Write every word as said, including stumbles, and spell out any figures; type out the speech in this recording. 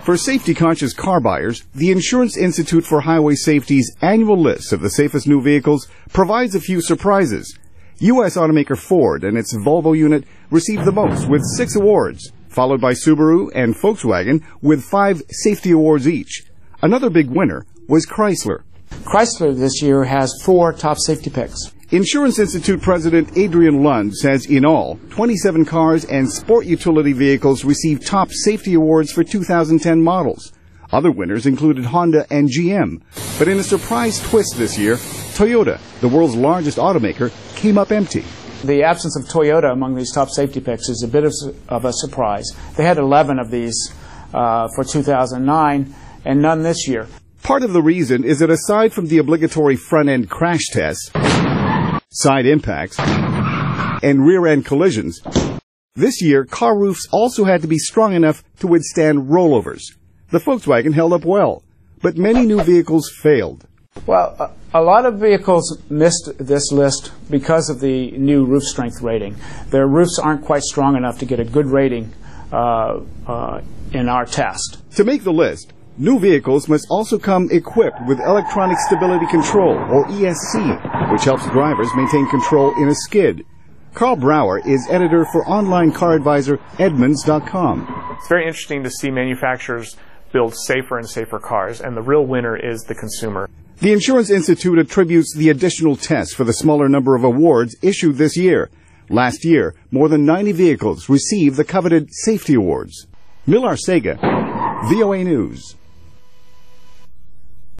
For safety-conscious car buyers, the Insurance Institute for Highway Safety's annual list of the safest new vehicles provides a few surprises. U S automaker Ford and its Volvo unit received the most with six awards, followed by Subaru and Volkswagen with five safety awards each. Another big winner was Chrysler. Chrysler this year has four top safety picks. Insurance Institute President Adrian Lund says in all, twenty-seven cars and sport utility vehicles received top safety awards for two thousand ten models. Other winners included Honda and G M. But in a surprise twist this year, Toyota, the world's largest automaker, came up empty. The absence of Toyota among these top safety picks is a bit of, of a surprise. They had eleven of these uh, for two thousand nine and none this year. Part of the reason is that aside from the obligatory front-end crash tests, side impacts, and rear-end collisions, this year car roofs also had to be strong enough to withstand rollovers. The Volkswagen held up well, but many new vehicles failed. Well, a, a lot of vehicles missed this list because of the new roof strength rating. Their roofs aren't quite strong enough to get a good rating uh, uh, in our test. To make the list, new vehicles must also come equipped with electronic stability control, or E S C, which helps drivers maintain control in a skid. Carl Brower is editor for online car advisor Edmunds dot com. It's very interesting to see manufacturers build safer and safer cars, and the real winner is the consumer. The Insurance Institute attributes the additional tests for the smaller number of awards issued this year. Last year, more than ninety vehicles received the coveted safety awards. Millar Sega, V O A News.